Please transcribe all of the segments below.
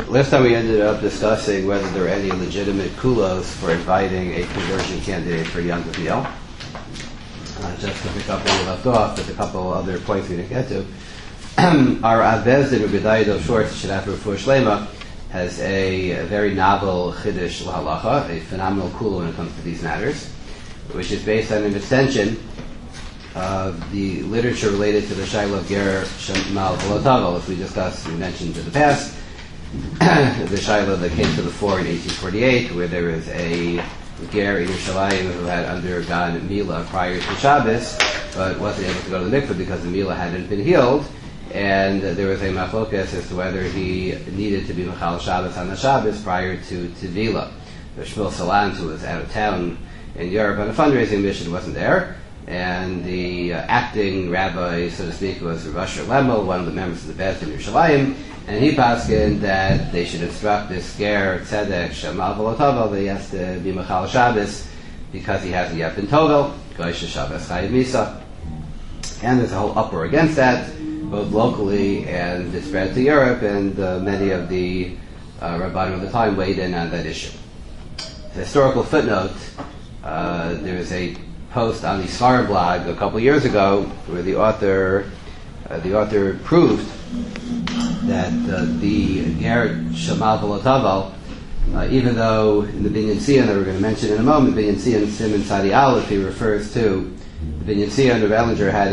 Last time we ended up discussing whether there are any legitimate kulos for inviting a conversion candidate for Yom Tov meal. Just to pick up where we left off, there's a couple other points we didn't get to. Our Avbezdin Rebedai Dov Schwartz Shadaf Refuah Shlema has a very novel chiddush l'halacha, a phenomenal kulo when it comes to these matters, which is based on an extension of the literature related to the Shaila of Ger Shemal V'Lo, as we discussed, we mentioned in the past. The Shaila that came to the fore in 1848, where there was a Ger in Yerushalayim who had undergone Mila prior to Shabbos, but wasn't able to go to the mikveh because the Mila hadn't been healed, and there was a machlokas as to whether he needed to be Mechal Shabbos on the Shabbos prior to Mila. Shmuel Salant, who was out of town in Europe on a fundraising mission, wasn't there, and the acting rabbi, so to speak, was Rav Asher Lemel, one of the members of the Beis in Yerushalayim, and he paskined that they should instruct this Ger Tzedek Shemal V'Lo Tovel that he has to be Mechal Shabbos because he hasn't yet been Tovel, Goysh Shabbos Chayiv Misa. And there's a whole uproar against that, both locally and it spread to Europe, and many of the Rabbanim of the time weighed in on that issue. The historical footnote, there was a post on the Svarim blog a couple years ago where the author proved that the Ger Shemal V'Lo Tovel, even though in the Binyan Sion that we're going to mention in a moment, Binyan Sion Simon Sadi Aleph, he refers to the Binyan Sion of Ellinger had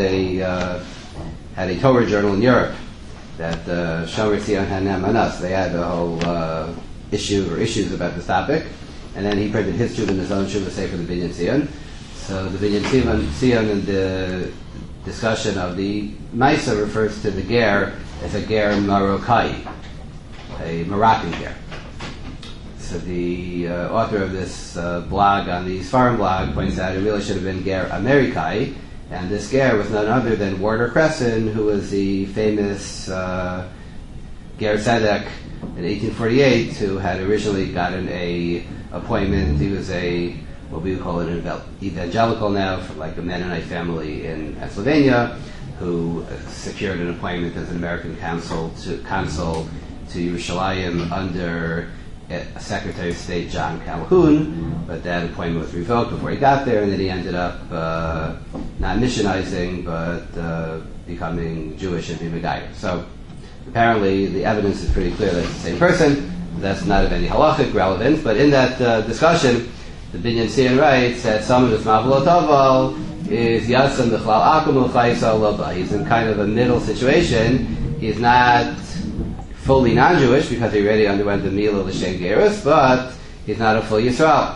a Torah journal in Europe that Shomer Sion Hanem Anas. They had a whole issues about this topic, and then he printed his Shuv and his own Shuv say for the Binyan Sion. So the Binyan Sion in the discussion of the Maisa refers to the Ger as a Ger Marocai, a Moroccan Ger. So the author of this blog on the Svarim blog points out it really should have been Ger Americai, and this Ger was none other than Warder Cresson, who was the famous Ger Tzedek in 1848, who had originally gotten a appointment. He was what we would call an evangelical now, from like a Mennonite family in Pennsylvania, who secured an appointment as an American consul to Yerushalayim under Secretary of State John Calhoun, but that appointment was revoked before he got there, and then he ended up not missionizing, but becoming Jewish and being a guy. So apparently the evidence is pretty clear that it's the same person. That's not of any halachic relevance, but in that discussion, the Binyan Sion writes that someone who's V'Lo Tovel is Yatsam B'Chlal Akum L'Chaisa Loba. He's in kind of a middle situation. He's not fully non-Jewish because he already underwent the Mila L'Shem Gerus, but he's not a full Yisrael.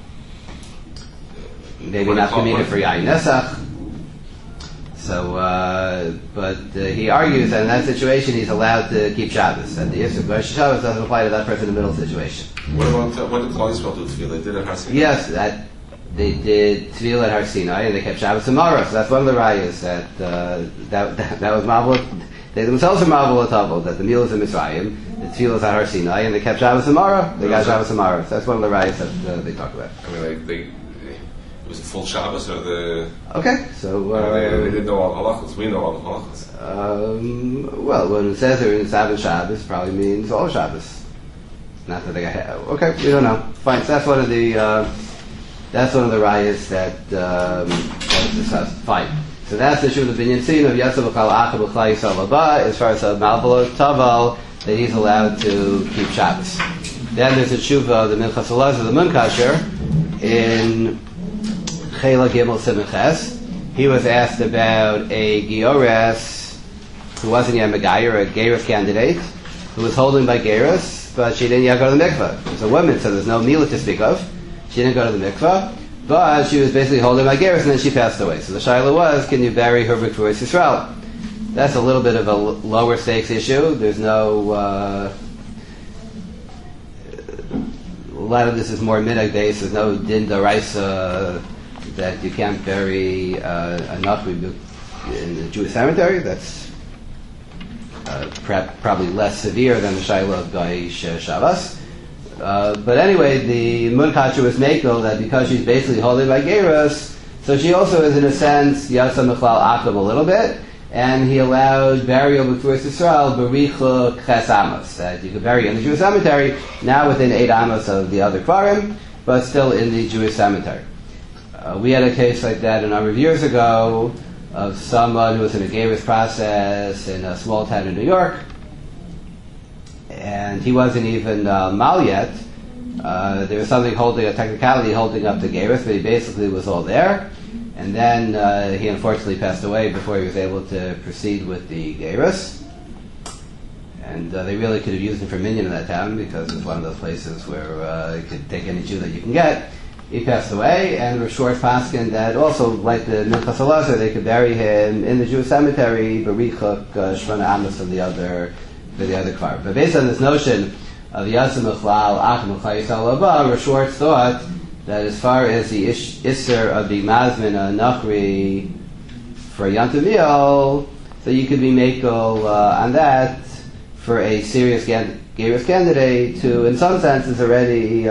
Maybe not committed for Yayin Nesach. So, but he argues that in that situation he's allowed to keep Shabbos. And the Yisrael Goysh Shabbos doesn't apply to that person in the middle situation. What about when did Klal Yisrael do Tefillah? They did at Har Sinai? Yes, they did Tefillah at Har Sinai, and they kept Shabbos tomorrow. So that's one of the rayas that was Mavul. They themselves are Mavul Atavel, that the meal is in Mitzrayim, the Tefillah is at Har Sinai, and they kept Shabbos tomorrow. They got Shabbos tomorrow. So that's one of the rayas that they talk about. I mean, it was a full Shabbos or the... Okay, so... they didn't know all halachos. We know all the halachos. Well, when it says they're in Sabbath Shabbos, probably means all Shabbos. Not that they got... Okay, we don't know. Fine, so that's one of the rayas that was discussed. Fine. So that's the issue of the Binyan Sion of Yatzav B'Chal Acha B'Chlal Yisrael Haba, as far as Shemal V'Lo Tovel, that he's allowed to keep Shabbos. Then there's a tshuva of the Minchas Elazar, the Munkasher, in Chela Gimel Siman Ches. He was asked about a Giores who wasn't yet Megayer, a Gerus candidate, who was holding by Gerus, but she didn't yet go to the mikveh. It was a woman, so there's no Mila to speak of. She didn't go to the mikveh, but she was basically holding by Gerus, and then she passed away. So the shaila was, can you bury her B'Kvuras Yisrael? That's a little bit of a lower stakes issue. There's no... a lot of this is more minhag based. There's no din d'oraisa that you can't bury a nachri in the Jewish cemetery. That's probably less severe than the shaila of Goysh Shabbos. But anyway, the Munkasher was makel that because she's basically holding by Gerus, so she also is in a sense Yatsa Mechlal Akum a little bit, and he allowed burial before Israel, berichuk ches amos, that you could bury in the Jewish cemetery, now within 8 amos of the other kvarim, but still in the Jewish cemetery. We had a case like that a number of years ago of someone who was in a Geirus process in a small town in New York, and he wasn't even mal yet. There was something a technicality holding up the Geirus, but he basically was all there. And then he unfortunately passed away before he was able to proceed with the Geirus. And they really could have used him for minion in that town because it's one of those places where you could take any Jew that you can get. He passed away, and Rav Schwartz paskin that also, like the Minchas Elazar, they could bury him in the Jewish cemetery, berichuk shvana amos of the other kvar. But based on this notion of Yasem Mechlal, Ach Mechlal Yisrael Haba, Rav Schwartz thought that as far as the Isser of the Mazmin Nachri for Yantav Miel, so you could be makel on that for a serious Geirus candidate who, in some sense, is already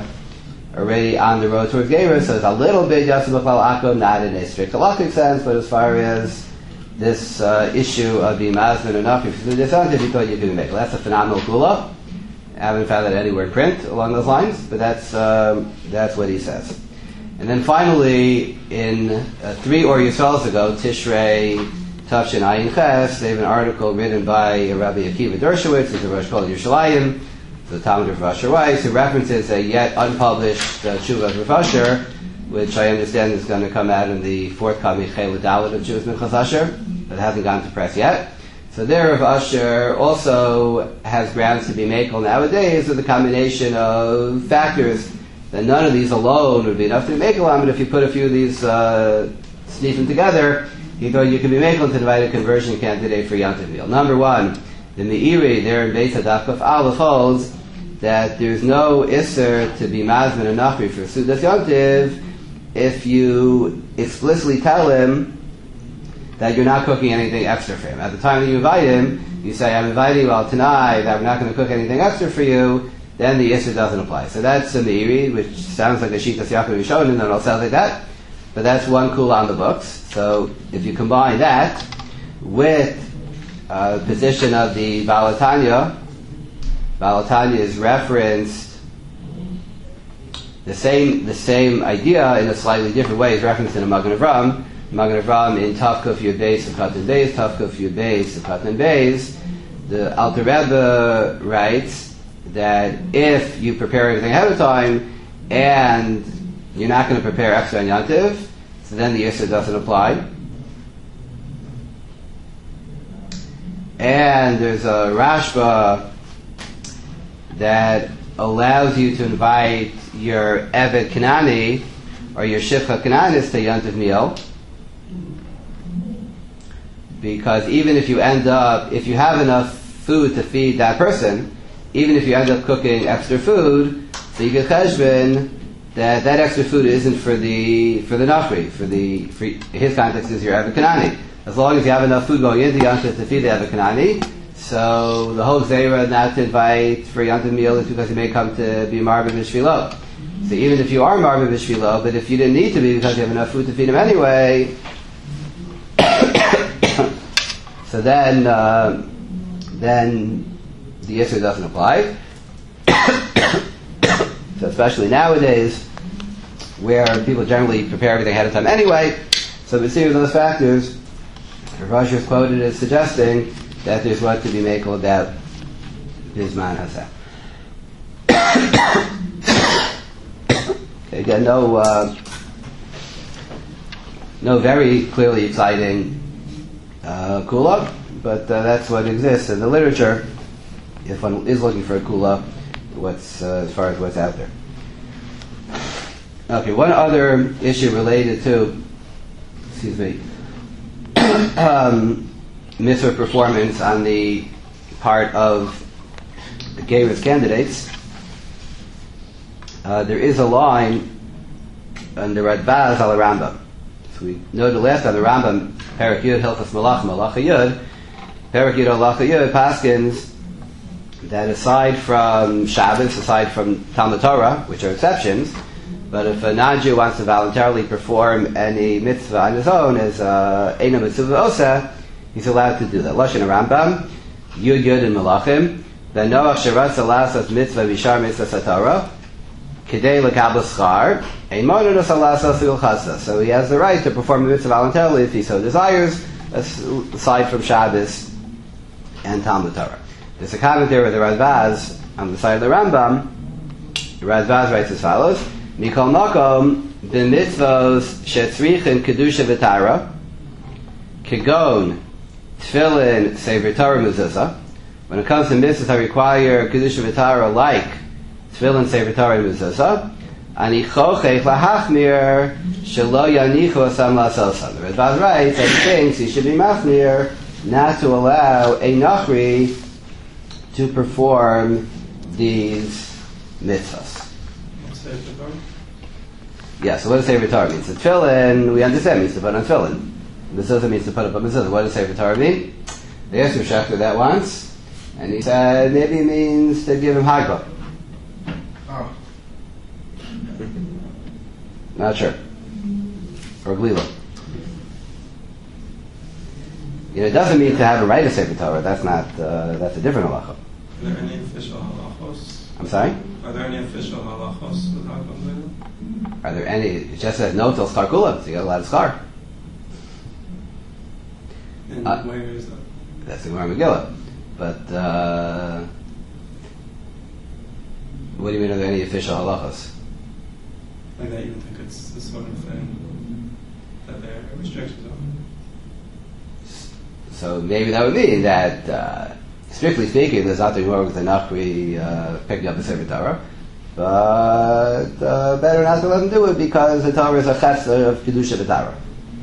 on the road towards Geirus, so it's a little bit Yasem Mechlal Akum, not in a strict halakhic sense, but as far as this issue of the Mazmin or Nachri for the Yantav, you thought you could be makel. That's a phenomenal kula. I haven't found that anywhere in print along those lines, but that's what he says. And then finally, in 3 Or Yisraels ago, Tishrei Tavshin Ayin Ches, they have an article written by Rabbi Akiva Dershowitz, who's a Rosh Kol Yerushalayim, the Talmud of Rav Asher Weiss, who references a yet unpublished Tshuva of Rav Asher, which I understand is going to come out in the forthcoming Chayla Dalet of Jewish Minchas Asher, but it hasn't gone to press yet. So there, Rav Asher also has grounds to be makel nowadays with a combination of factors that none of these alone would be enough to be makel on, but if you put a few of these sneefim together, you can be makel to invite a conversion candidate for Yantav Miel. Number one, the Meiri there in Beis Hadakaf Aleph holds that there's no Isser to be Mazmin or Nachri for Sudas Yantiv if you explicitly tell him that you're not cooking anything extra for him. At the time that you invite him, you say, I'm inviting you all tonight, that we're not going to cook anything extra for you, then the Isser doesn't apply. So that's a Meiri, which sounds like a Shitas Yaakov Yishonim, and it all sounds like that, but that's one kula on the books. So if you combine that with the position of the Balatanya is referenced, the same idea in a slightly different way is referenced in a Magen Avram. Magen Avram in Tavkuf Yud Beis and Katan Beis, Tavkuf Yud Beis and Katan Beis, the Alter Rebbe writes that if you prepare everything ahead of time and you're not going to prepare extra on Yantiv, so then the Yisr doesn't apply. And there's a Rashba that allows you to invite your Eved Kanani or your Shifcha Kananis to Yantiv Miel, because even if you have enough food to feed that person, even if you end up cooking extra food, so you get cheshbon that extra food isn't for the Nachri, for his context is your Eved Kanani. As long as you have enough food going into Yantiv to feed the Eved Kanani, so the whole Zera not to invite for Yantiv Miel is because you may come to be Marvin B'Shvilo. So even if you are Marvin B'Shvilo, but if you didn't need to be because you have enough food to feed him anyway, so then the Yisr doesn't apply. So especially nowadays, where people generally prepare everything ahead of time anyway, so the series of those factors, Rav Asher is quoted as suggesting that there's what to be makel about Bisman Haseh. Again, no very clearly exciting kula, but that's what exists in the literature. If one is looking for a kula, as far as what's out there. Okay, one other issue related to, mitzvah performance on the part of the Geirus candidates. There is a line on the Radbaz al Rambam. So we noted last time the Rambam, Perak Yud, Hilchas Malacha, Malacha Yud, Perak Yud, Malacha Yud, paskins that aside from Shabbos, aside from Talmud Torah, which are exceptions, but if a non-Jew wants to voluntarily perform any mitzvah on his own as Eina Mitzvah Osa, he's allowed to do that. Lashon Rambam, Yud Yud in Malachim, V'Noach sheratza lasas mitzvah v'shar mitzvah satara, Kidei lekabel schar, Eimonu nos alasas ilchasa. So he has the right to perform the mitzvah voluntarily if he so desires, aside from Shabbos and Talmud Torah. There's a commentary with the Radbaz on the side of the Rambam. The Radbaz writes as follows: Mikol makom b'mitzvos shetzrichin kedusha v'tara, kegon tefillin sefer Torah mezuzah. When it comes to mitzvahs that require kedusha v'tara, like tefillin sefer Torah mezuzah, ani chochech lahachmir shelo yanichu asam lasosam. The Radbaz writes that he thinks he should be machmir not to allow a nachri to perform these mitzvahs. Yeah, so what does Sefer Torah mean? So tefillin, we understand, means to put on tefillin. Mezuzah means to put up a mezuzah. What does Sefer Torah mean? They asked Rav Shechter that once, and he said maybe it means to give him hagba. Oh. Not sure. Or glila. It doesn't mean to have a right to Sefer Torah. That's not. That's a different halacha. Are there any official halachos? I'm sorry? Are there any official halachos with hagba? Are there any? It just says no till schar kula, so you got a lot of schar. And where is that? That's the Gemara Megillah. But what do you mean? Are there any official halachos? Like that, you would think it's the sort of thing that there are restrictions on. So maybe that would mean that, strictly speaking, there's nothing wrong with the nachri picking up a Sefer Torah, but better not to let him do it because the Torah is a chesed of kedusha v'tara,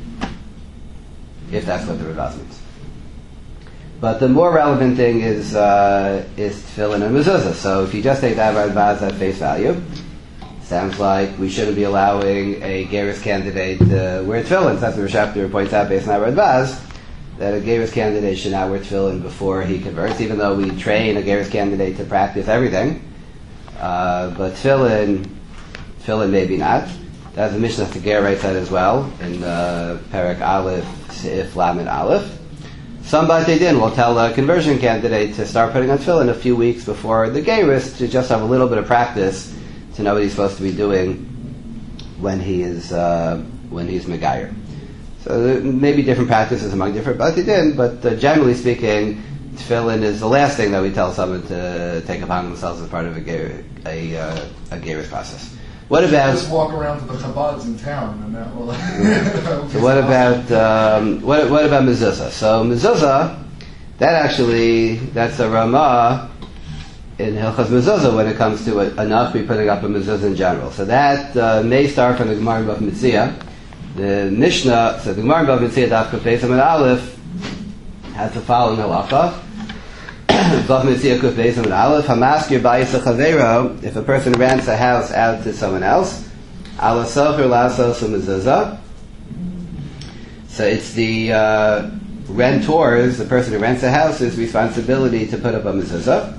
if that's what the Radbaz means. But the more relevant thing is tefillin and mezuzah. So if you just take that Radbaz at face value, sounds like we shouldn't be allowing a Gerus candidate to wear tefillin. That's what Rav Shechter points out based on that Radbaz, that a Gerus candidate should not wear tefillin before he converts, even though we train a Gerus candidate to practice everything. But tefillin maybe not. That's the Mishnah Ger writes that as well in Perek Aleph, Seif Lamed Aleph. Some Batei Din will tell a conversion candidate to start putting on tefillin a few weeks before the Gerus to just have a little bit of practice to know what he's supposed to be doing when he's Megayer. So there may be different practices among different Batei Din, but generally speaking, tefillin is the last thing that we tell someone to take upon themselves as part of a Gerus process. What about just walk around to the Chabads in town, and that will. So what about mezuzah? So mezuzah, that's a Ramah in Hilchas Mezuzah when it comes to a nachri putting up a mezuzah in general. So that may start from the Gemara in Bava Metzia. The Mishnah, so the Gemara in Bava Metzia, Daf Kuf Beis Amud Aleph, has the following halacha. Bava Metzia Kuf Beis Amud Aleph, Hamaskir Bayis Chavero, if a person rents a house out to someone else, Ala Socher Lasos Mezuzah. So it's the rentors, the person who rents a house's responsibility to put up a mezuzah.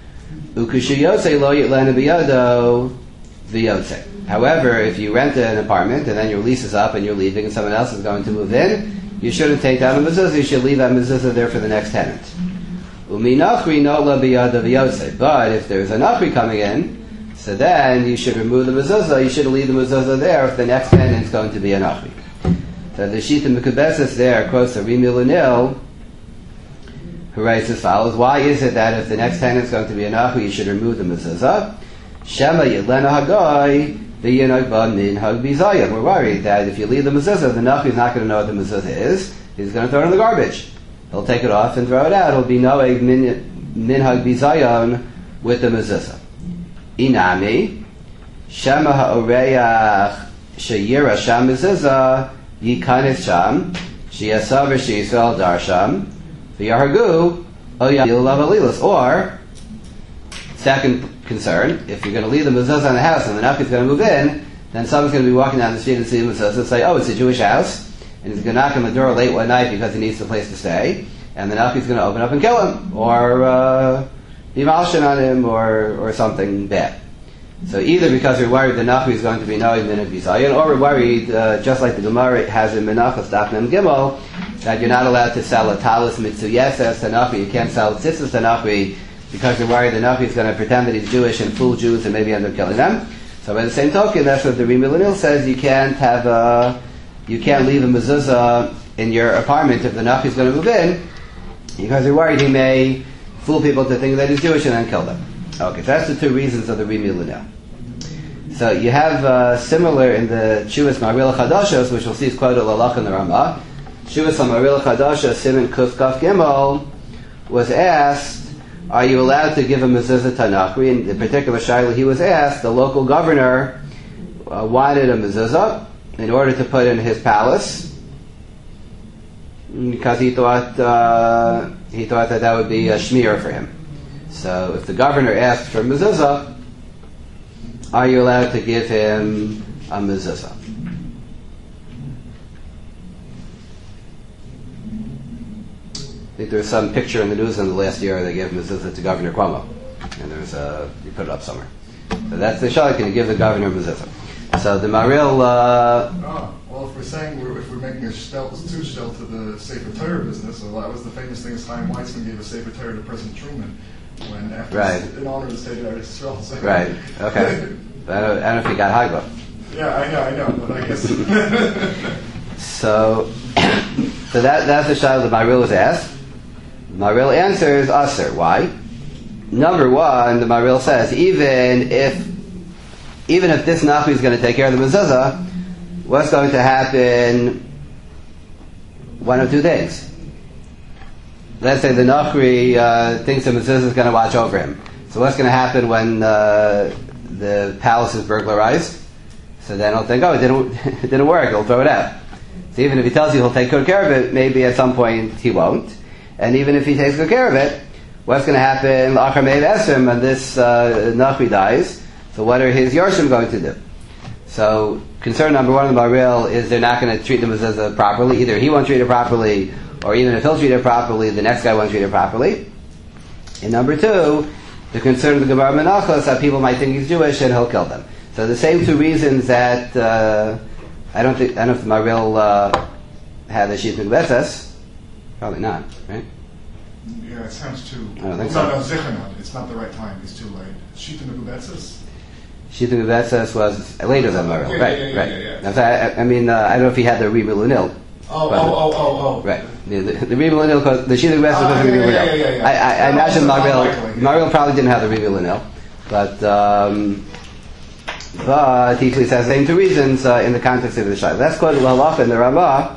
However, if you rent an apartment and then your lease is up and you're leaving and someone else is going to move in, you shouldn't take down a mezuzah, you should leave that mezuzah there for the next tenant. But if there's a nachri coming in, so then you should remove the mezuzah, you should leave the mezuzah there if the next tenant is going to be a nachri. So the Shita Mekubesis there quotes a Rimi Lunil, who writes as follows: why is it that if the next tenant is going to be a nachri, you should remove the mezuzah? Shema Yidlena Hagoy v'Yinag Ba Min Hag Bizayin. We're worried that if you leave the mezuzah, the nachri is not going to know what the mezuzah is. He's going to throw it in the garbage. He'll take it off and throw it out. He'll be Noeg Min Hag Bizayin with the mezuzah. Inami Shema Ha'oreach Sheyira Sham Mezuzah Yikanis Sham Sheyasav Sheyisrael Darsham V'Yahargu Oyayil Lavalilas. Or second concern, if you're going to leave the mezuzah in the house and the nachri is going to move in, then someone's going to be walking down the street and see the mezuzah and say, oh, it's a Jewish house, and he's going to knock on the door late one night because he needs a place to stay, and the nachri is going to open up and kill him, or be malshin on him, or something bad. So either because we're worried the Nachri is going to be knowing Minhag Bizayin, or we're worried, just like the Gemara has in Menachos Daf Mem Gimel, that you're not allowed to sell a talis mitzuyeses to Nachri, you can't sell tzitzis to Nachri, because you're worried the Nachri is going to pretend that he's Jewish and fool Jews and maybe end up killing them. So by the same token, that's what the Rimi Lanil says, you can't leave a mezuzah in your apartment if the Nachri is going to move in, because you're worried he may fool people to think that he's Jewish and then kill them. Okay, so that's the two reasons of the Rimi Lanil. So you have similar in the Chuvas Maril Chadashos, which we'll see is quoted Lalach in the Ramah. Chuvas Maril Chadashos, Siman Kuf Kaf Gimel, was asked, are you allowed to give a mezuzah to Nachri? In the particular shaila he was asked, the local governor wanted a mezuzah in order to put in his palace, because he thought that would be a shmir for him. So if the governor asks for a mezuzah, are you allowed to give him a mezuzah? I think there was some picture in the news in the last year they gave mezuzah to Governor Cuomo, and you put it up somewhere. So that's the shaila, can you give the governor a mezuzah? So the Maril. Well, if we're saying if we're making a shtel to the Sefer Torah business, well, that was the famous thing Chaim Weizmann gave a Sefer Torah to President Truman when after in honor of the state of Eretz Yisrael. So. Right. Okay. I don't know if he got Hagla. Yeah, I know, but I guess. So that's the shaila that Maril was asked. Maril answers Aser. Why? Number one, the Maril says even if this Nachri is going to take care of the mezuzah, what's going to happen? One of two things. Let's say the Nachri thinks the mezuzah is going to watch over him. So what's going to happen when the palace is burglarized? So then he'll think, it didn't work, he'll throw it out. So even if he tells you he'll take good care of it, maybe at some point he won't. And even if he takes good care of it, what's going to happen L'achar Me'ev Esrim when this Nachri dies? So what are his Yorshim going to do? So concern number one in the Maril is they're not going to treat the mezuzah properly. Either he won't treat it properly, or even if he'll treat it properly, the next guy won't treat it properly. And number two, the concern of the Gemara Menachos that people might think he's Jewish and he'll kill them. So the same two reasons that I don't know if the Maril had the Shit Mekbetzes. Probably not, right? Yeah, it sounds too. I don't think so. No, Zichanot. It's not the right time. It's too late. Shita Mekubetzes? Shita Mekbetzes was later than Maril, right? Yeah. I mean, I don't know if he had the Rimi Lunil. Oh. Right. The Rimi Lunil, the Shita Mekbetzes was the Rimi Lunil. Yeah. I imagine Maril probably didn't have the Rimi Lunil, but he says the same two reasons in the context of the Shai. That's quoted L'halach in the Ramah.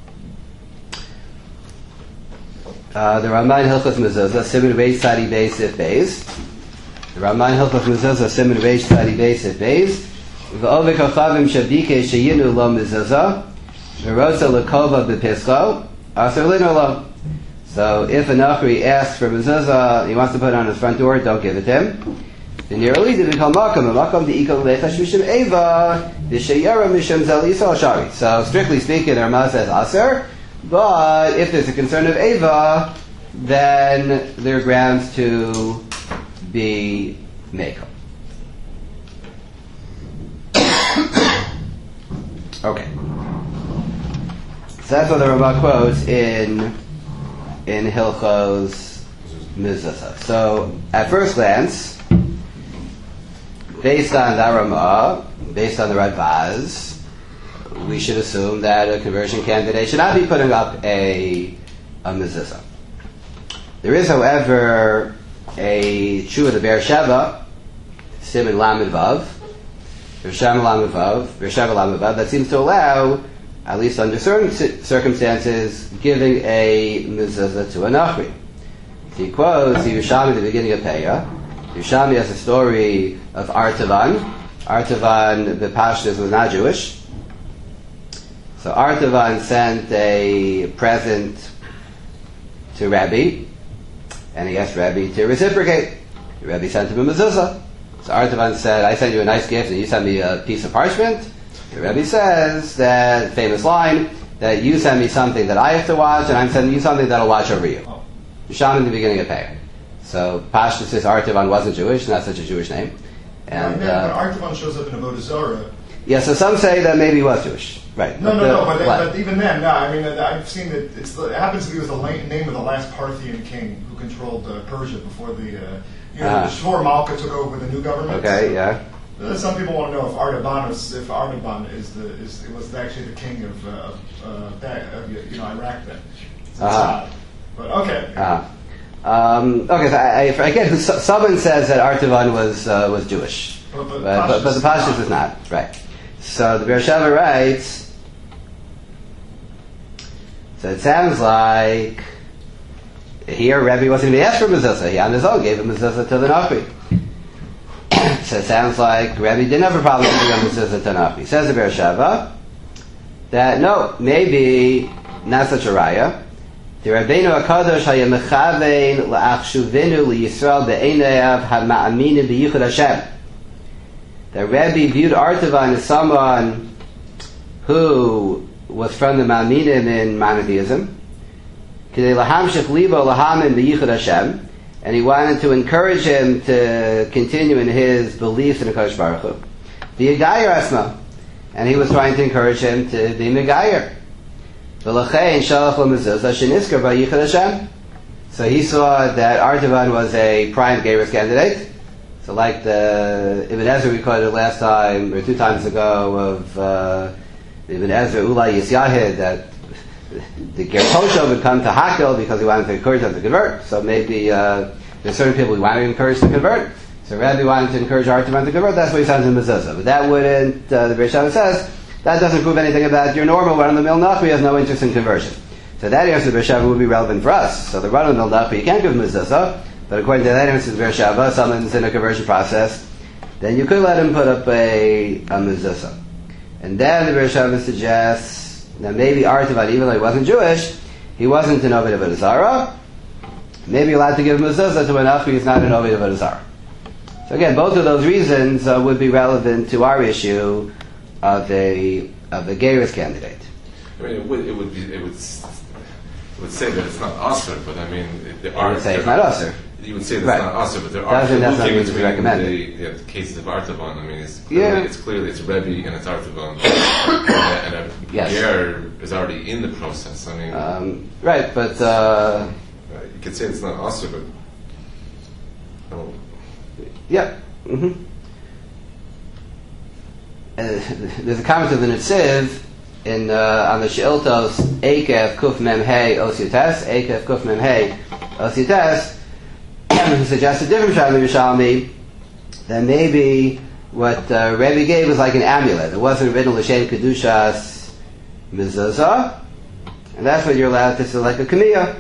The Ramah in Hilchos Mezuzah, Siman Reish Tzadi Beis Sif Beis. The Ramah in Hilchos Mezuzah, Siman Reish Tzadi Beis Sif Beis. V'ovek hachavim shavdike sheyinu lo mezuzah. V'rosa lekova b'pischo. Aser lino lo. So if a Nachri asks for mezuzah, he wants to put it on his front door, don't give it to him. The nearly to become makam deikol lechash mishum eva v'sheyara mishum zel yisrael shari. So strictly speaking, the Ramah says aser. But if there's a concern of Eva, then there are grounds to be Mekel. Okay. So that's what the Ramah quotes in Hilchos Mezuzah. So at first glance, based on the Ramah, based on the Radbaz, we should assume that a conversion candidate should not be putting up a mezuzah. There is, however, a Tshuva the Be'er Sheva, Siman Lamed Vav, Be'er Sheva Lamed Vav, that seems to allow, at least under certain circumstances, giving a mezuzah to a Nachri. He quotes the Yerushalmi at the beginning of Peah. Yerushalmi has a story of Artavan. Artavan, the Pashtus, was not Jewish. So Artavan sent a present to Rabbi, and he asked Rabbi to reciprocate. Rabbi sent him a mezuzah. So Artavan said, I sent you a nice gift and you sent me a piece of parchment. The Rabbi says that famous line, that you send me something that I have to watch, and I'm sending you something that I'll watch over you. Sham in the beginning of Peah. So Pashtus says Artavan wasn't Jewish, not such a Jewish name. And when Artaban shows up in Avodah Zarah. yeah, so some say that maybe he was Jewish, right? But even then, no. I mean, I've seen that it happens to be with the name of the last Parthian king who controlled Persia before before Malka took over the new government. Okay, yeah. Some people want to know if Artaban was actually the king of Iraq then. But okay. Okay, so I forget who. Someone says that Artaban was Jewish, but the Pashtus is not, right? So the Beersheba writes. So it sounds like here Rebbe wasn't even asked for mezuzah. He on his own gave a mezuzah to the Nafi. So it sounds like Rebbe didn't have a problem giving a mezuzah to Nafi. Says the Beersheba that no, maybe not such a raya. The Rabbeinu HaKadosh haya mechavein la'achshuvenu liYisrael be'eneav ha'ma'aminin b'yichud Hashem. The Rebbe viewed Artaban as someone who was from the Ma'aminim in monotheism, k'dei lahamshich libo lahamin b'yichud Hashem, and he wanted to encourage him to continue in his belief in the Kadosh Baruch Hu. V'yigayer asma, and he was trying to encourage him to be megayer. V'lachein shalach lo mezuzah sheniskar b'yichud Hashem. So he saw that Artaban was a prime Geirus candidate. So like the Ibn Ezra we quoted last time, or 2 times ago, of Ibn Ezra Ulai Yisyahid, that the Ger Posho would come to Hakel because he wanted to encourage them to convert. So maybe there's certain people we want to encourage to convert. So Rabbi wanted to encourage Artaban to convert, that's what he sends in mezuzah. But that wouldn't, the Beersheba says, that doesn't prove anything about your normal run-of-the-mill Nachri has no interest in conversion. So that answer to Beersheba would be relevant for us. So the run-of-the-mill Nachri, you can't give mezuzah, but according to that answer to Beersheba, someone's in a conversion process, then you could let him put up a mezuzah. And then the Beersheba suggests that maybe Artaban, even though he wasn't Jewish, he wasn't an Ovid of Avodah Zarah, maybe allowed to give mezuzah to an Nachri who's not an Ovid of Avodah Zarah. So again, both of those reasons would be relevant to our issue of a Geirus candidate. I mean, it would say that it's not Asr, but I mean, there are. I would say it's not Asr. You would say that Right. it's not Asr, but there are. That's not Looking what we recommend. the cases of Artaban, I mean, it's clearly it's Rebbe and it's Artaban, and a Yes. Ger is already in the process. I mean, Right, but you could say it's not Asr, but. Oh. yeah. Mm-hmm. There's a comment of the Netziv on the Sheiltos Ekev Kuf Mem Hey Osiyutes Ekev Kuf Mem Hey Osiyutes, who suggests a different Shalom Yerushalmi, that maybe what Rebbe gave was like an amulet. It wasn't written l'shem kedushas mezuzah, and that's what you're allowed to select a kamiyah,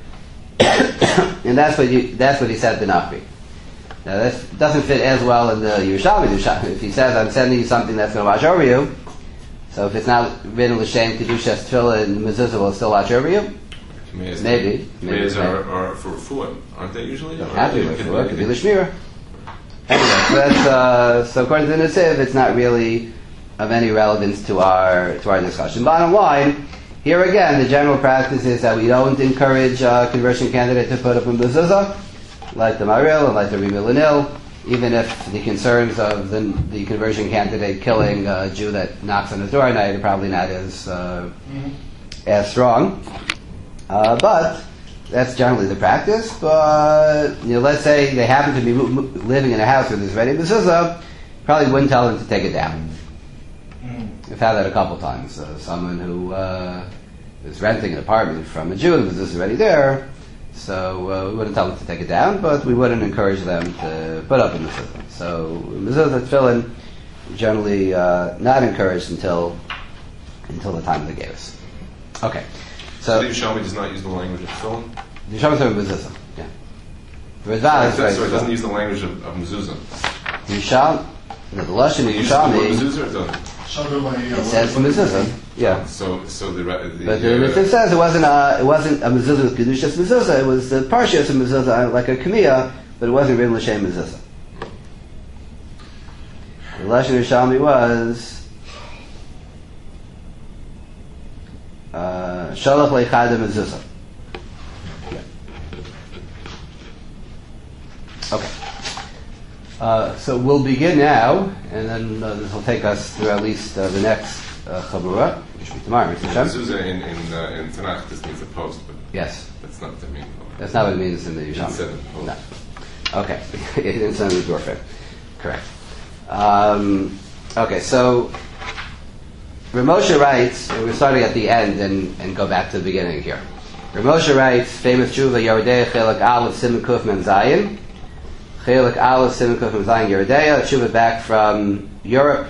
and that's what he said to Nachri. Now that doesn't fit as well in the Yerushalmi. If he says, I'm sending you something that's going to watch over you, so if it's not written l'shem kedushas tefillah, mezuzah will still watch over you? Maybe. Kamiyahs are for refuah, aren't they usually? Don't have to be refuah, it could be l'shmirah. Anyway, so according to the Netziv, it's not really of any relevance to our discussion. Bottom line, here again, the general practice is that we don't encourage a conversion candidate to put up a mezuzah, like the Maril and like the Rimi Lanil, even if the concerns of the conversion candidate killing a Jew that knocks on his door at night are probably not as strong. But that's generally the practice. But let's say they happen to be living in a house where there's ready mezuzah, probably wouldn't tell them to take it down. We've had that a couple times. Someone who is renting an apartment from a Jew and the mezuzah is already there, so we wouldn't tell them to take it down, but we wouldn't encourage them to put up a mezuzah. So mezuzah tefillin generally not encouraged until the time of the Geirus. Okay. So the Yerushalmi does not use the language of tefillin? The Yerushalmi is mezuzah, yeah. The Rizal is so it doesn't use the language of mezuzah. The Yerushalmi, the Lashon of Yerushalmi, mezuzah or doesn't? It says mezuzah, yeah. So the But the Netziv says it wasn't a mezuzah with kedushas mezuzah. It was the parshas of mezuzah, like a kamiyah, but it wasn't written l'shem mezuzah. The Lashon of Yerushalmi was Shalach leichad mezuzah. Okay. So we'll begin now, and then this will take us through at least the next Chabura, which will be tomorrow. This is in Tanakh, this means a post, but yes. That's not what it means. That's not what it means in the Yushan. Instead of post. No. Okay. Instead of the warfare. Correct. Okay, so Ramosha writes, and we're starting at the end and go back to the beginning here. Ramosha writes, famous Tshuva Yeridea Chelak Aleph Siman Kuf Mem Zayin. Chelak Aleph Siman Kuf Mem Zayin Yeridea. Tshuva back from Europe,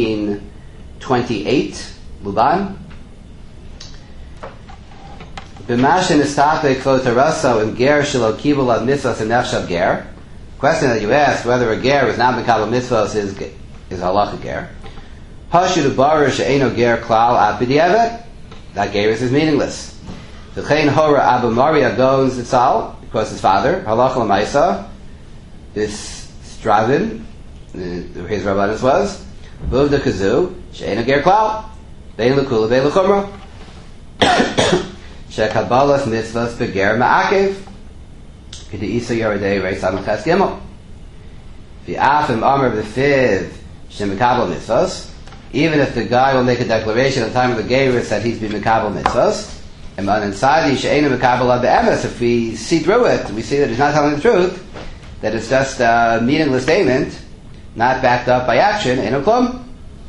1928, Luban. B'mashin istake kvot haraso and ger shelo kibul ad mitzvos and nefshav ger. Question that you asked whether a ger is not mekabel mitzvos is halacha ger. Hashu baruch she'eno ger klal ad b'di'evet. That ger is meaningless. V'chein hora Abu Maria goes itzal because his father halacha l'maisa this Stravin his rabbanis was v'uvda kazu she'eno ger klal ve'en l'kula ve'en l'chumra. Shekabalas mitzvahs beger ma'akev k'di isa yoredei reis amaches gimel v'afim amar v'fiv shemekabel mitzvahs even if the guy will make a declaration at the time of the gerus that he's been mekabel mitzvahs and on inside she'ena mekabel ad be'emes if we see through it we see that he's not telling the truth that it's just a meaningless statement not backed up by action eno klum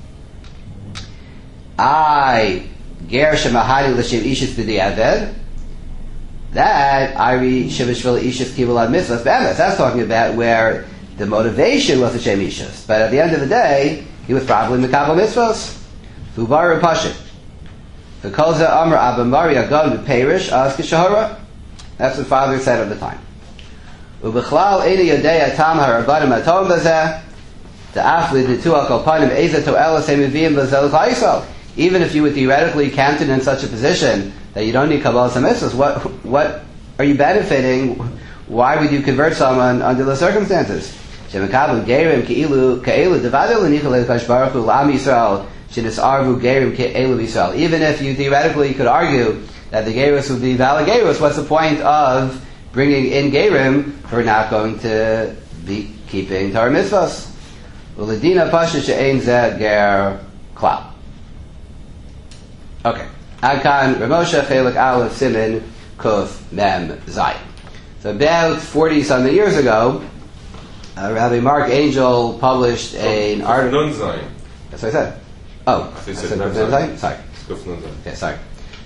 Ger shemahari l'shiv ishis b'di'aved. That Ari shivishvil ishis kibul ad mitzvahs be'emes. That's talking about where the motivation was the shem ishis, but at the end of the day, he was probably mekabel mitzvahs. Fubar pashit. V'kol ze amar Abba Maria gon b'peirish as k'shahara. That's what father said at the time. U'b'chlal eni yodei atam ha'rabbanim atom b'zeh ta'afli d'tu al kol panim eza to'ela se'miviyim b'zel chayisol. Even if you would theoretically counted in such a position that you don't need Kabbalah Mitzvahs, what are you benefiting? Why would you convert someone under those circumstances? Even if you theoretically could argue that the Gerus would be valid Gerus, what's the point of bringing in Gerim if we're not going to be keeping Torah Mitzvahs? Okay. Akan Ramosha Chelak Aleph Siman Kuf Mem Zayin. So about 40-something years ago, Rabbi Mark Angel published an article. Nun Zayin. That's what I said. Oh, I said said Kuf Nun Zayin? Sorry. Kuf Nun Zayin. Okay, sorry.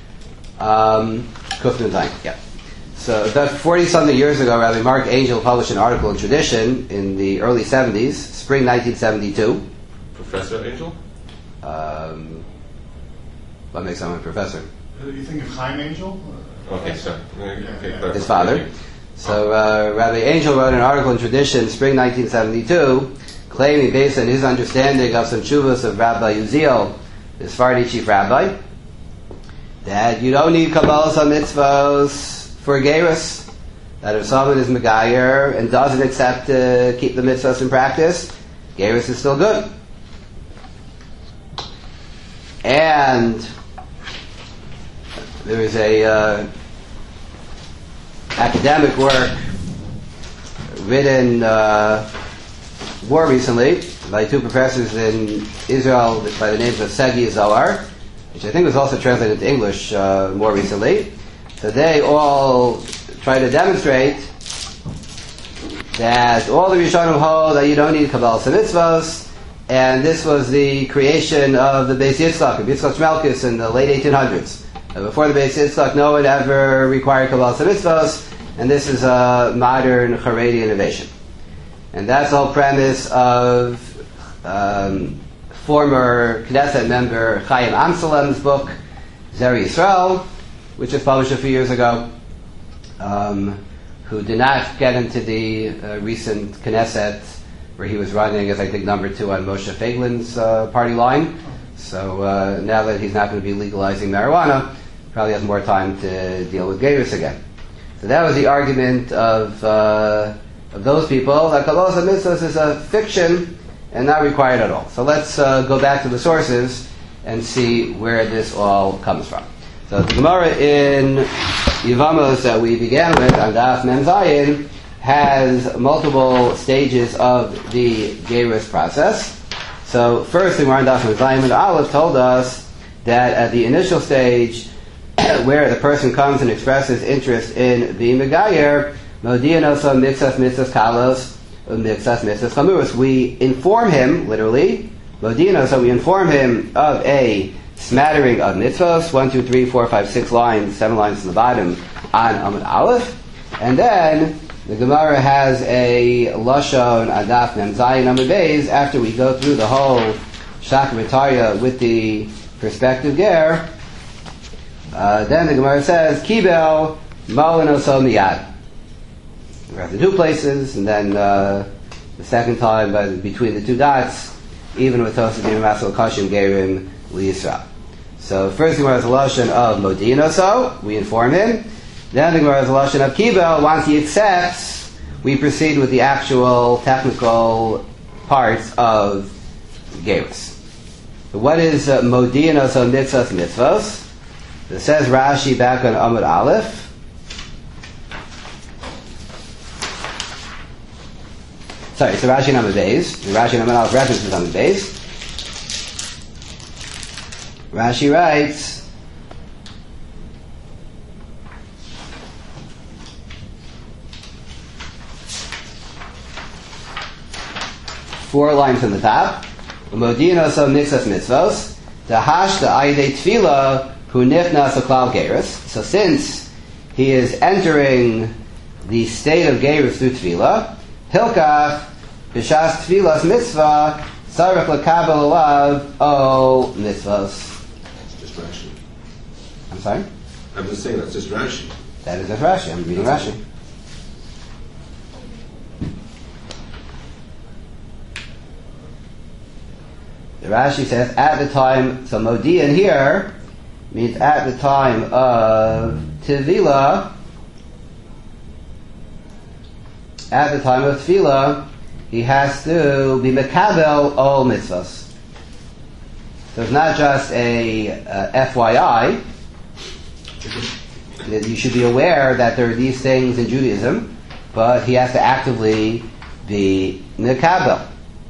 Kuf Nun Zayin, yeah. So about 40-something years ago, Rabbi Mark Angel published an article in Tradition in the early 70s, spring 1972. Professor Angel? What makes someone a professor? You think of Chaim Angel? Okay, sure. His father. So Rabbi Angel wrote an article in Tradition, spring 1972, claiming based on his understanding of some tshuvas of Rabbi Uziel, the Sephardi chief rabbi, that you don't need Kabbalah mitzvahs for gerus. That if someone is megayer and doesn't accept to keep the mitzvahs in practice, gerus is still good. And there is a academic work written more recently by two professors in Israel by the names of Segi Zohar, which I think was also translated into English more recently. So they all try to demonstrate that all the Rishonim hold that you don't need Kabbalah mitzvahs, and this was the creation of the Beis Yitzchak, of Yitzchak Shmelkis in the late 1800s. Before the Beis Yitzchak, no one ever required Kabbalah mitzvahs, and this is a modern Haredi innovation. And that's the whole premise of former Knesset member Chaim Amsalem's book, Zer Yisrael, which was published a few years ago, who did not get into the recent Knesset where he was running as I think number 2 on Moshe Feiglin's party line. So now that he's not going to be legalizing marijuana, probably has more time to deal with gerus again. So that was the argument of those people that Kabbalah mitzvahs is a fiction and not required at all. So let's go back to the sources and see where this all comes from. So the Gemara in Yevamos that we began with on Daf Mem Zayin has multiple stages of the Gerus process. So first, the Gemara in Daf Zayin and Aleph told us that at the initial stage, where the person comes and expresses interest in being Megayer, Modian also mitzvahs kalos, mitzvahs chamuros. We inform him, literally, Modian, so we inform him of a smattering of mitzvahs, 1, 2, 3, 4, 5, 6 lines, 7 lines in the bottom on Amud Aleph, and then the Gemara has a lashon adaf mem zayin amud beis after we go through the whole shakar v'tarya with the prospective ger. Then the Gemara says kibel malin oso miyad. We have the two places, and then the second time between the two dots, even with Tosafos Masel Kashim Gerim Liyisra. So first the Gemara has a lashon of modi'in oso, we inform him. Then the Gemara has a lashon of kibel. Once he accepts, we proceed with the actual technical parts of gerus. So what is modi'in oso mitzvos? It says Rashi back on Amud Aleph. Sorry, so Rashi and Amud Beis. Rashi and Amud Aleph references Amud Beis. Rashi writes, four lines from the top. Modi'in oso mitzvos. Tahashta ayidei tefillah. So since he is entering the state of Gerus through Tefillah, Hilkach b'shas Tefillas mitzvah sarach lekabel alav o mitzvos. That's just Rashi. I'm sorry? I'm just saying that's just Rashi. That is just Rashi. I'm reading Rashi. The Rashi says at the time, so Modi'in here means at the time of Tevila, he has to be mekabel all mitzvahs. So it's not just a FYI. You should be aware that there are these things in Judaism, but he has to actively be mekabel.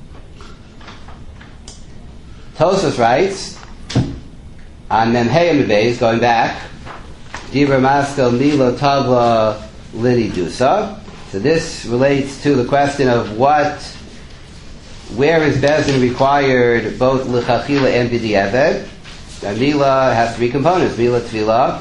Tosfos writes, on Memhei Amud Beis, going back, Dibra Maskel Milo Tavla Lini Dusa. So this relates to the question of where is Bezin required both L'chachila and B'di'eved. And Mila has three components, Mila Tefillah,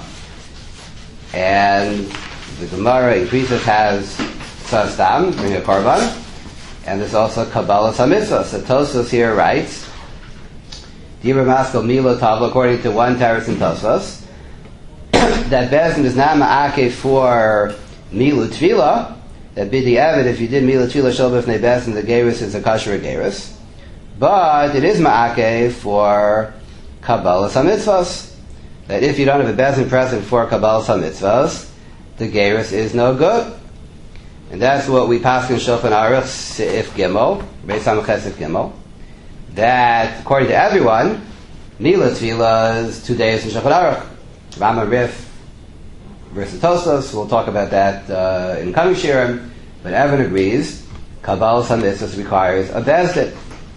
and the Gemara in Krisos has Sastam, bring a korban, and there's also Kabbalah Samitzvah. So Tosfos here writes, Dibra Maskel Milo Tavla, according to one Teretz in Tosfos, that Bezin is not ma'akeh for Milu Tefillah, that B'di'eved, if you did Milu Tefillah Shel B'fnei Bezin, the Gerus is a kasher Gerus, but it is ma'akeh for Kabbalah Samitzvos, that if you don't have a Bezin present for Kabbalah Samitzvos, the Gerus is no good. And that's what we pass in Shulchan Aruch Seif Gimel, Beis Hamikdash Seif Gimel, that according to everyone, Mila Tefillah is 2 days in Shulchan Aruch. Rama Rif versus Tosfos, we'll talk about that in coming shirim, but everyone agrees, Kabbalah Samitzvos requires a bezdin.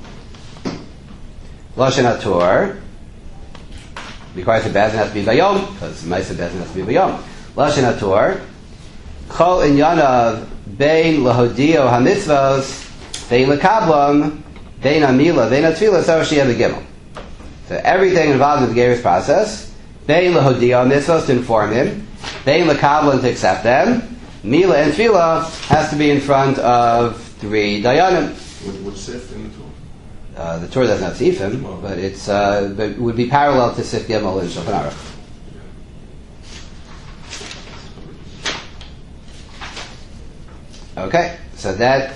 Lashon HaTorah requires a bezdin has to be bayom, because Ma'aseh bezdin has to be bayom. Lashon HaTorah, Chol inyanav bein lahodio hamitzvos, bein lekablam, bein amila, bein atfilah, so she had the gimel. So everything involved in the Gerus process, bein lahodio mitzvos to inform him, bein lekablam to accept them, mila and tefillah has to be in front of 3 dayanim. What's Sif in the Torah? The Torah doesn't have Sifim, but it would be parallel to Sif Gimel in Shulchan Aruch. Okay, so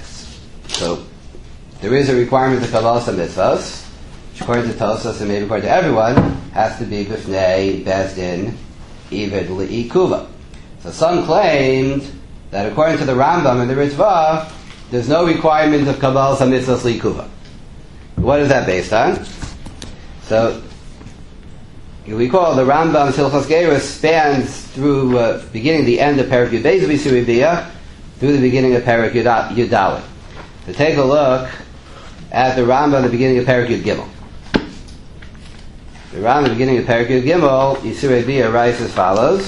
there is a requirement of Kabbalah Mitzvos, which according to Tosfos and maybe according to everyone, has to be B'fnei Bezdin Ived Li'ikuva. So some claimed that according to the Rambam and the Ritva, there's no requirement of Kabbalah Mitzvos Li'ikuva. What is that based on? So, you recall the Rambam's Hilchos Gerus spans through beginning the end of Perek Yud Beis B'Suribiyah, through the beginning of Perek Yudalit. To take a look at the Rambam at the beginning of Perek Yud Gimel. The Rambam at the beginning of Perek Yud Gimel, Yisurei Bia writes as follows: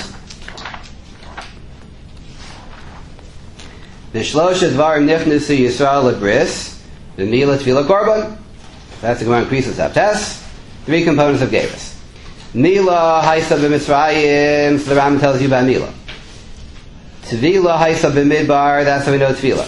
B'shlosha dvarim nichnasu Yisrael lebris, b'mila tefila korban. That's the Gemara in Krisos Aptes. 3 components of Gerus. Mila haisa b'Mitzrayim, so the Rambam tells you about Mila. Tvila haisa b'Midbar, that's how we know Tvila.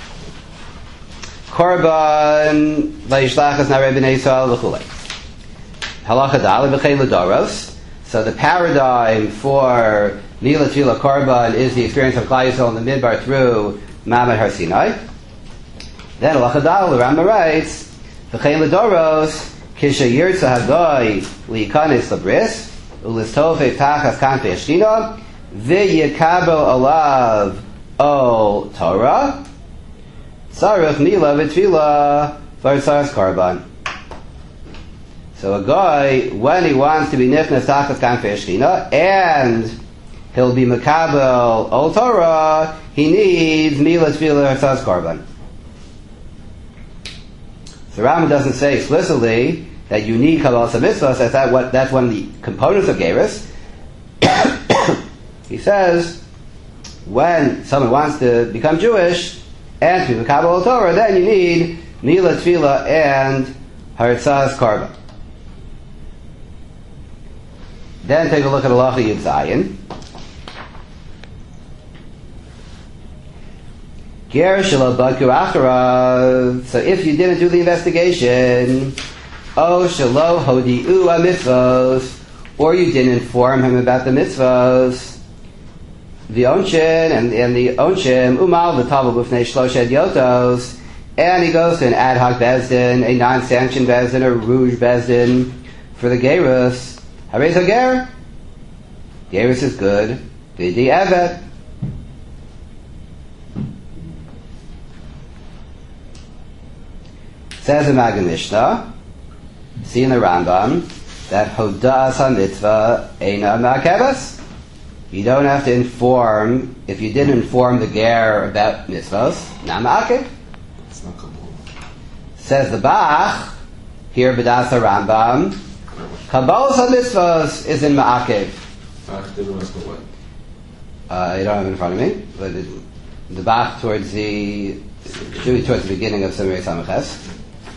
Korban vayishlachas narei b'nei Yisrael v'chulei. Halacha Daled v'chei l'doros. So the paradigm for Mila Tvila Korban is the experience of Klal Yisrael in the Midbar through Mamad Har Sinai. Then Halacha Daled, the Rambam writes, v'chei l'doros kisha yirtza hagoy liikanes labris ulistofe tachas kanfei ashkina v'yikabel alav ol Torah Sarach Mila v'Tfila v'Arsaras Karban. So a guy, when he wants to be Nifnas Tachas Kanfei Shechina, and he'll be Makabel Ol Torah, he needs Mila Tfila v'Arsaras Karban. So Rambam doesn't say explicitly that you need Kabbalas HaMitzvos, that's one of the components of Gerus. He says, when someone wants to become Jewish, and to be Makabel Torah, then you need Mila Tefila and Haritzas Karba. Then take a look at Halacha Yud Zayin. Ger shelo baku acharav. So if you didn't do the investigation, o shelo hodi'u ha-mitzvos, or you didn't inform him about the mitzvos, the Onshin and the Onshim, Umal v'tavel b'fnei shlosha yotos, and he goes to an ad hoc bezdin, a non-sanctioned bezdin, a rouge bezdin, for the Gerus. Harei Ger? Gerus is good. V'di evet. Says the Magen Mishnah, see in the Rambam, that Hodas HaMitzvah eina ma'akevas. You don't have to inform, if you didn't inform the ger about mitzvos, not ma'akev. It's not Kabbalah. Says the Bach, here B'das HaRambam, Kabbalas HaMitzvos is in ma'akev. I don't have it in front of me, but the Bach towards the beginning of Semirei Samaches.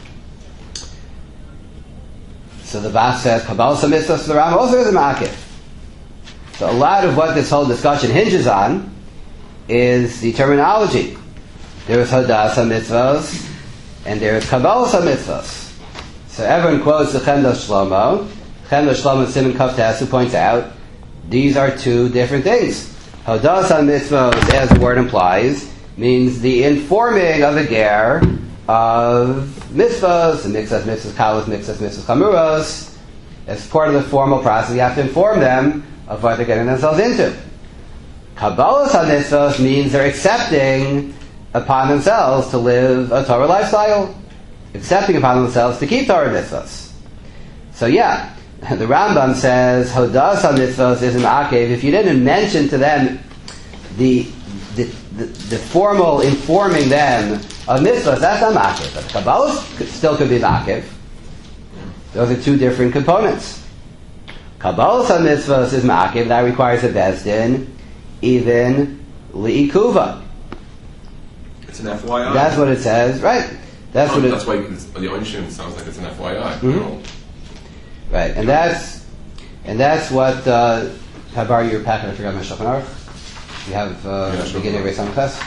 So the Bach says Kabbalas HaMitzvos for the Rambam also is in ma'akev. So a lot of what this whole discussion hinges on is the terminology. There is Hodas HaMitzvos and there is Kabbalas HaMitzvos. So everyone quotes the Chemdas Shlomo. Chemdas Shlomo Simon Kaftes, who points out these are 2 different things. Hodas HaMitzvos, as the word implies, means the informing of a ger of mitzvos, the mitzvahs, kalos, mitzvahs, chamuros. As part of the formal process, you have to inform them of what they're getting themselves into. Kabbalas HaMitzvos means they're accepting upon themselves to live a Torah lifestyle, accepting upon themselves to keep Torah mitzvos. So yeah, the Rambam says Hodas HaMitzvos is an akev. If you didn't mention to them the formal informing them of mitzvahs, that's not ma'akev. But Kabbalas still could be ma'akev. Those are 2 different components. Kabbalas HaMitzvos is ma'akev, that requires a bezdin, even li'ikuva. It's an FYI. That's what it says, right? That's why the Onshim sounds like it's an FYI. Mm-hmm. Right, and that's what how about your packet? I forgot my Shulchan Aruch. You have the beginning of Reis Hamachas.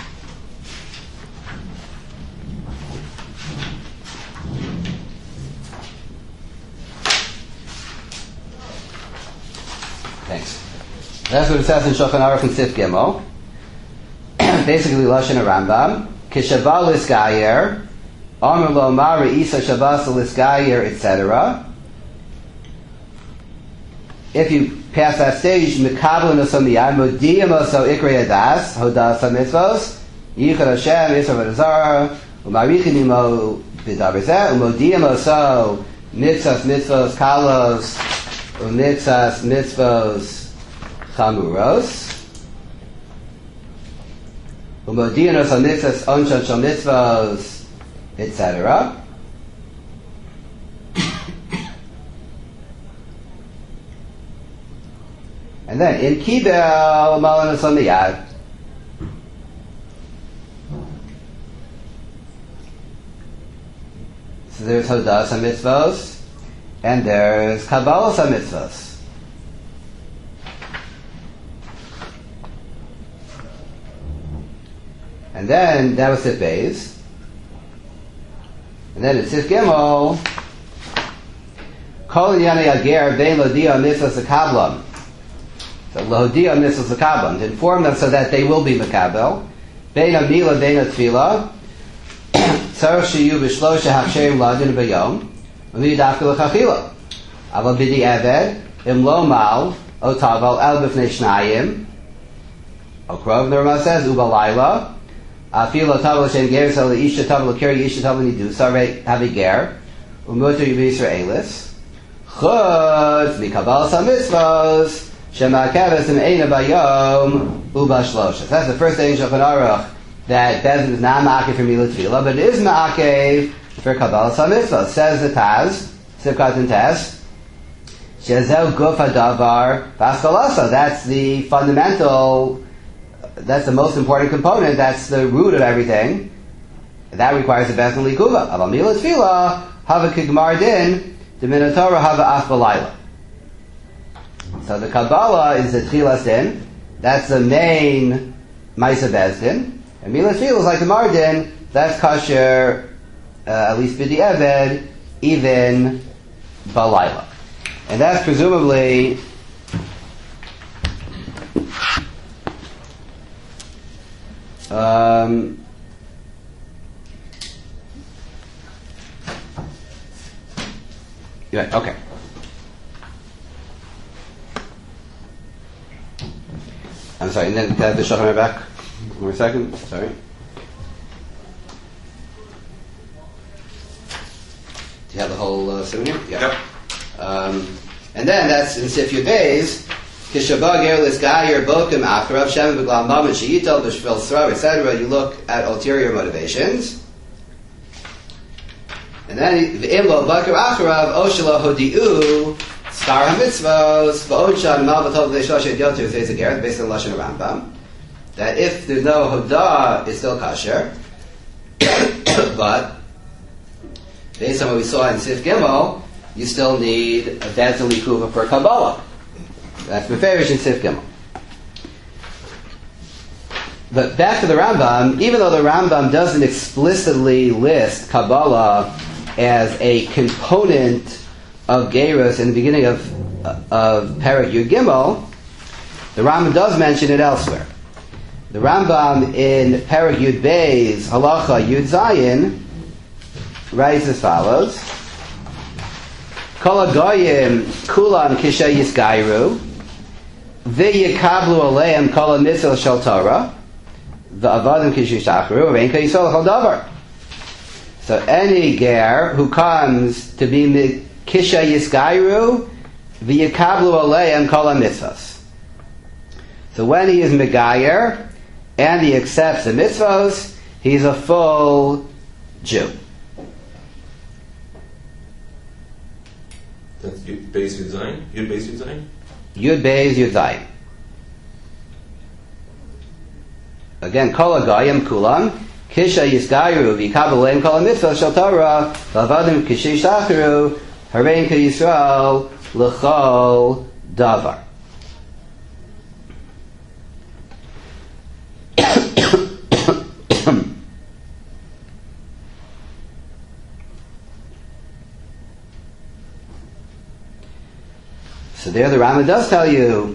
Thanks. That's what it says in Shulchan Aruch and Sif Gimel. Basically, Lashon Rambam. Kishaval Liskayer, Amr Lo Mari Isa Shabas Liskayer, etc. If you pass that stage, Mikabel Nosam Miyad, Modiyam Oso Ikrei Adas, Hodas HaMitzvos, Yichud Hashem, Yisrael V'Zara, Umarichin Imo B'Davar Umodiyam Oso Mitzvos Kalos, Mitzvos Chamuros. umodianos on mitzvahs, onshon shal mitzvahs, etc. And then in kibel malanos on the yad. So there's hodas mitzvos, and there's kabbalas mitzvos. And then that was Sif Beis. And then in Sif Gimel, Kol Yana Yager Bein Lodia Mitzvos Akablam. So Lodia Mitzvos Akablam, to inform them so that they will be Makabel. Bein Amila Bein Atfila. Tzarech Shiyu B'Shlosha Hachsherim Ladin B'Yom. Umi Dafka L'Chachila. Aval B'di Eved. Im Lo Mal. Otaval El B'fnei Shnayim. Okrov Nirma says Ubalayla. Afilo tavel shem ger so isha tavel keri isha tavel nidu sarei have a ger umuter yisraelis chutz mikabal samitzvos shemakeves im eina bayom ubashlosha. That's the first thing Shulchan Aruch that Bezin is not ma'akev for milah tefillah, but it is ma'akev for kabbalas hamitzvos. Says the Taz, Sivkat and Taz, shezel guf hadavar v'askalasa. That's the fundamental. That's the most important component. That's the root of everything. That requires a Bezin likuva. Aval milah tefillah hava kigmar din the minotorah hava af b'layla. So the Kabbalah is the tchilas din. That's the main ma'isa Bezdin. And milah tefillah is like the mardin. That's kasher, at least b'di eved, even b'layla. And that's presumably yeah, okay. I'm sorry, and then can I have the Shulchan Aruch back? One more second, sorry. Do you have the whole souvenir? Yeah. Yep. And then that's in Sif Yud Beis, Kishabah Gerlis Gayer Bokim Acharav Shem B'Glam Mamet Sheyital B'Shvil Srav, etc. You look at ulterior motivations. And then V'Imlo Bakar Acharav Oshelo Hodi'u Skar HaMitzvos V'Odshan Malvatov V'Shoshet Yotu Feza Geret, based on Lashon Rambam, that if there's no Hodah, it's still kasher. But based on what we saw in Sif Gimel, you still need a Bezin likuva for Kabbalah. That's Meferish in Sif Gimel. But back to the Rambam, even though the Rambam doesn't explicitly list Kabbalah as a component of Geirus in the beginning of Perek Yud Gimel, the Rambam does mention it elsewhere. The Rambam in Perek Yud Beis, Halacha Yud Zayin, writes as follows: Kol hagoyim kulam kishay yisgayru v'yikablu aleim kol hamitzvah shel Torah v'avadim kishishachru v'ein kayisol chol davar. So any ger who comes to be kishay yisgayru v'yikablu aleim kol hamitzvahs. So when he is megayer and he accepts the mitzvahs, he's a full Jew. That's Yud Beis Yud Zayin? Yud Beis Yud Zayin? Yud Beis Yud Zayin. Again, Kol HaGoyim Kulam Kisha Yisgayu V'Yikabel Kol HaMitzvah Shel Torah V'Avadim Kishishachru Harein K'Yisrael L'Chol Davar. So there the Rama does tell you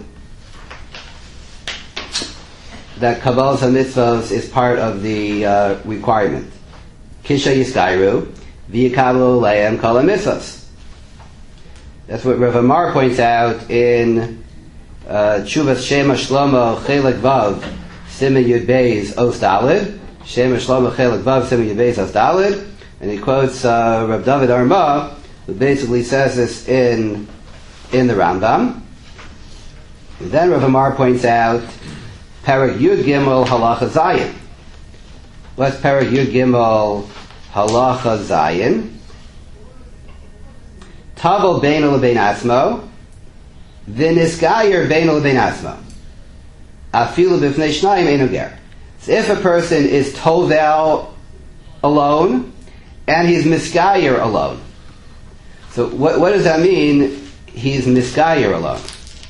that Kabbalas HaMitzvos is part of the requirement. Kisha Yisgayru V'Yikablu Le'em Kol HaMitzvos. That's what Rav Amar points out in Tshuvas Shema Shlomo Chelek Vav Siman Yud Beis Os Daled. Shema Shlomo Chelek Vav Siman Yud Beis Os Daled. And he quotes Rav David Arma, who basically says this in the Rambam. And then Rav Amar points out Perek Yud Gimel Halacha Zayin. What's Perek Yud Gimel Halacha Zayin? Tavel beino lebein atzmo, v'nisgayer beino lebein atzmo. Afilu b'fnei shnayim eino ger. So if a person is tovel alone, and he's misgayer alone. So what does that mean, he's misgayer alone?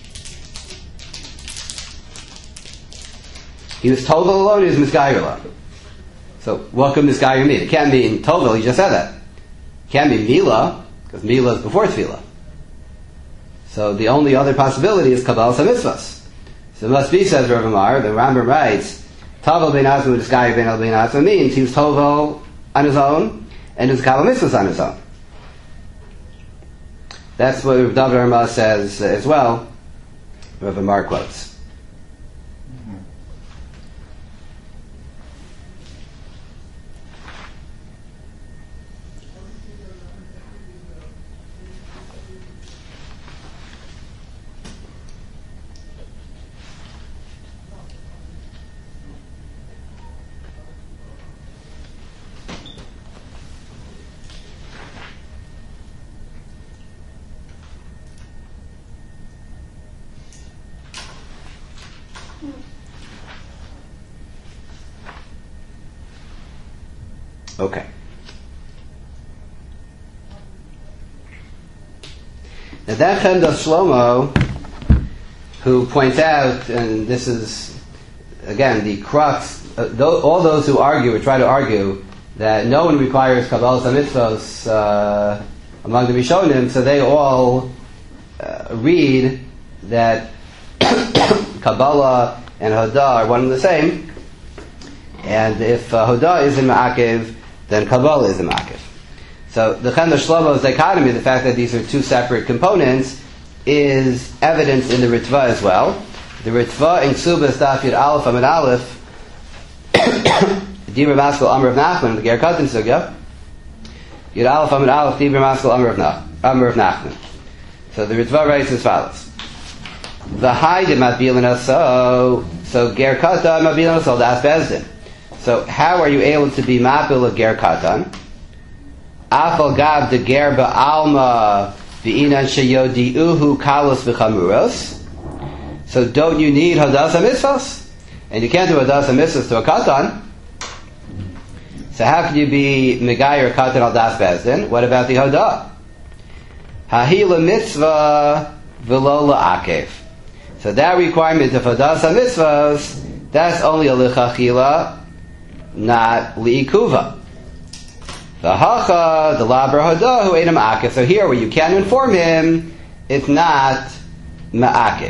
He was tovel alone, he was misgayer alone. So what could misgayer mean? It can't mean tovel, he just said that. It can't be mila, because mila is before tefillah. So the only other possibility is kabbalas hamitzvos. So it must be, says Rav Amar, the Rambam writes, tovel bein atzmo misgayer bein atzmo means he was tovel on his own, and his kabbalah mitzvahs on his own. That's what Rav David Arma says as well. Rav Amar quotes. Okay. Now that Chemdas Shlomo, who points out, and this is, again, the crux, all those who argue or try to argue that no one requires Kabbalas HaMitzvos among the Rishonim, so they all read that Kabbalah and Hodah are one and the same, and if Hodah is in Ma'akev, then Kabbalah is a Ma'akev. So the Chemdas Shlomo's dichotomy, the fact that these are two separate components, is evidence in the Ritva as well. The Ritva in Ksubas Daf Yud Aleph Amud Aleph, Dibur Maskal Amr of Nachman, the Ger Katan Sugya, Yud Aleph Amud Aleph, Dibur Maskal Amr of Nachman. So the Ritva writes as follows: V'hai de Matbilin so Ger Katan Matbilin Aso Das Bezdin. So how are you able to be mapil of ger katan? Afal gav de ger ba'alma v'inan sheyodiuhu kalos v'chamuros. So don't you need hadas hamitzvos? And you can't do hadas hamitzvos to a katan. So how can you be megayer katan al das bezdin? What about the hadah? Hahila mitzvah v'lo la'akev. So that requirement of hadas hamitzvos, that's only a lichachila, not li'ikuva. The hacha, the labra hodah, who ate a ma'akev. So here, where you can inform him, it's not ma'akev.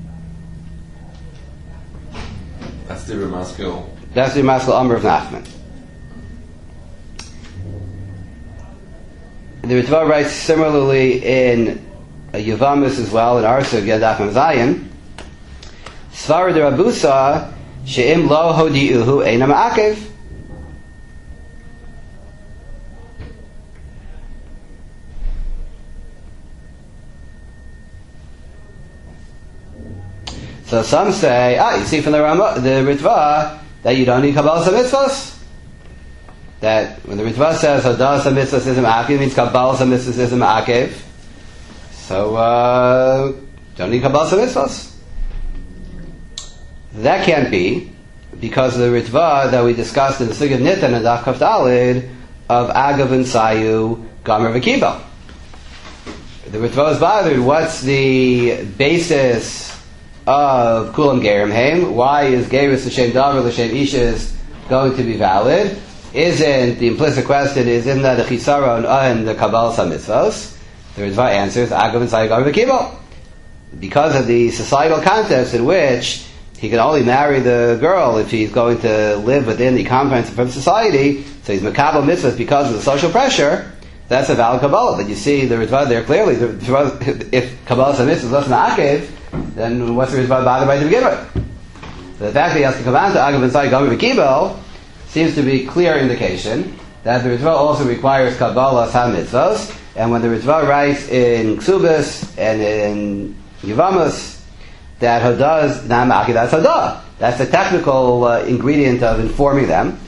That's the Ramaskil. That's the Ramaskil Amr of Nachman. The Ritva writes similarly in Yavamis as well, in Arsa Yadaf Zayin. Svar de Rabusa she'im lo hodiuhu eina ma'akev. So some say, you see from the Ritva that you don't need Kabbalas HaMitzvos. That when the Ritva says Hadas HaMitzvos is a ma'akev, it means Kabbalas HaMitzvos is a ma'akev. So don't need Kabbalas HaMitzvos. That can't be, because of the Ritva that we discussed in the Sugya of Nitan and Daf Kaf Daled of Agav and Sayu Gomer V'Kibo. The Ritva is bothered. What's the basis of Kulam Gerim Haim? Why is Gerus L'Shem Davar L'Shem Ishis going to be valid? Isn't the implicit question, isn't that the Chisaron and the Kabbalas HaMitzvos? The Ritva answers, Agav and Sayu Gomer V'Kibo. Because of the societal context in which he can only marry the girl if he's going to live within the confines of society, so he's Mekabel Mitzvahs because of the social pressure, that's a valid Kabbalah. But you see the Ritva there clearly, if Kabbalas HaMitzvos is less ma'akev, then what's the Ritva bothered by to begin with? So the fact that he has to come on to Agav and Sayu Gomer V'Kibo seems to be clear indication that the Ritva also requires Kabbalas HaMitzvos, and when the Ritva writes in Ksubas and in Yevamos that Hodah is not ma'akev, that's Hodah. That's the technical ingredient of informing them.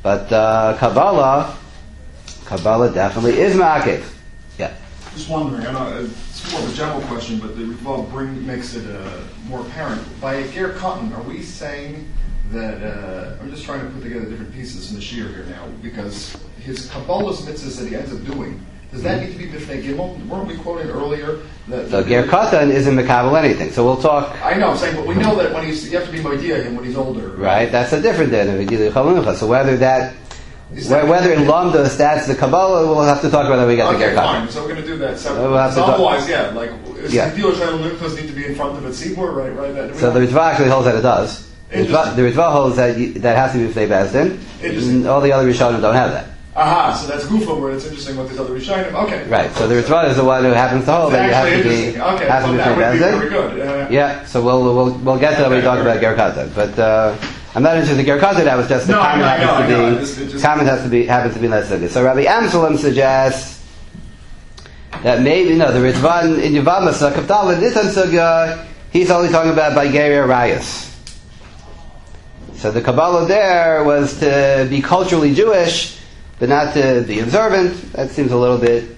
But Kabbalah definitely is ma'akev. Yeah. Just wondering, I know it's more of a general question, but the Ritva makes it more apparent. By a ger katan, are we saying that, I'm just trying to put together different pieces in the shiur here now, because his Kabbalah's mitzvahs that he ends up doing, does that need to be b'fnei gimel? Weren't we quoting earlier that... So ger katan isn't mekabel anything, so we'll talk... I know, I'm saying, but we know that when you have to be moidia him when he's older. Right, that's a different din. So whether in Lamdos that's the Kabbalah, we'll have to talk about that when we get to ger katan. Fine, so we're going to do that separately. We'll have to otherwise, the deal is need to be in front of a tzibur, right? So the Ritva actually holds that it does. The Ritva holds that has to be b'fnei bezdin. All the other Rishonim don't have that. Aha, so that's Gufa, where it's interesting what these other Rishonim. Okay. Right. So the Ritva is the one who happens to hold that you have to be b'fnei bezdin. Very good. Yeah. So we'll get to that when we talk about ger katan. But I'm not interested in ger katan. That was just the comment happens to be less good. So Rabbi Amsalem suggests that maybe the Ritva in Yevamos Kavdal this sugya he's only talking about by Geria Rayas. So the Kabbalah there was to be culturally Jewish, but not to be observant. That seems a little bit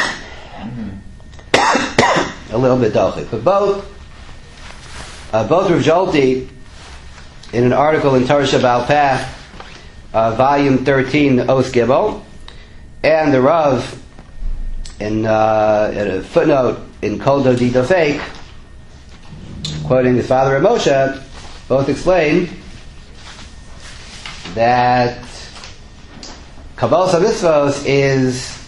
dochik. But both Rav Jolti, in an article in Torah Shabbal Peh, volume 13, Os Gimel, and the Rav in a footnote in Kol Dodi Dofek, quoting his father Moshe, both explain that Kabbalah Mitzvos is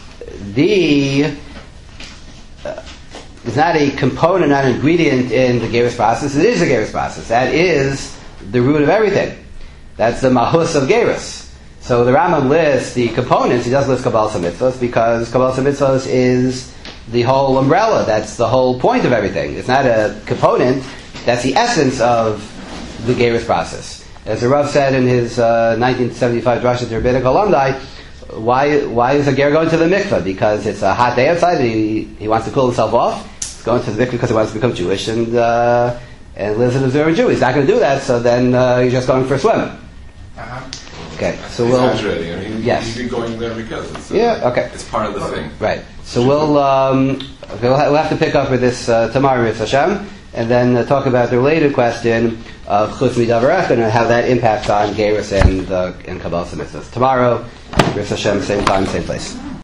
not a component, not an ingredient in the Gerus process. It is the Gerus process. That is the root of everything. That's the Mahus of Gerus. So the Rambam lists the components. He does list Kabbalah Mitzvos because Kabbalah Mitzvos is the whole umbrella. That's the whole point of everything. It's not a component. That's the essence of the Gerus process. As the Rav said in his 1975 Drasha to Rabbinic alumni, why is a ger going to the mikveh? Because it's a hot day outside and he wants to cool himself off. He's going to the mikveh because he wants to become Jewish and lives an observant Jew. He's not going to do that, so then he's just going for a swim. Uh-huh. Okay, so exaggerating. I mean, yes. He's been going there because it's it's part of the thing. Right. So we'll have to pick up with this tomorrow, Mitzvah Hashem, and then talk about the related question of Chutz Midavarech and how that impacts on Gerus and Kabbalah Mitzvahs. Tomorrow, Mitzvah Hashem, same time, same place.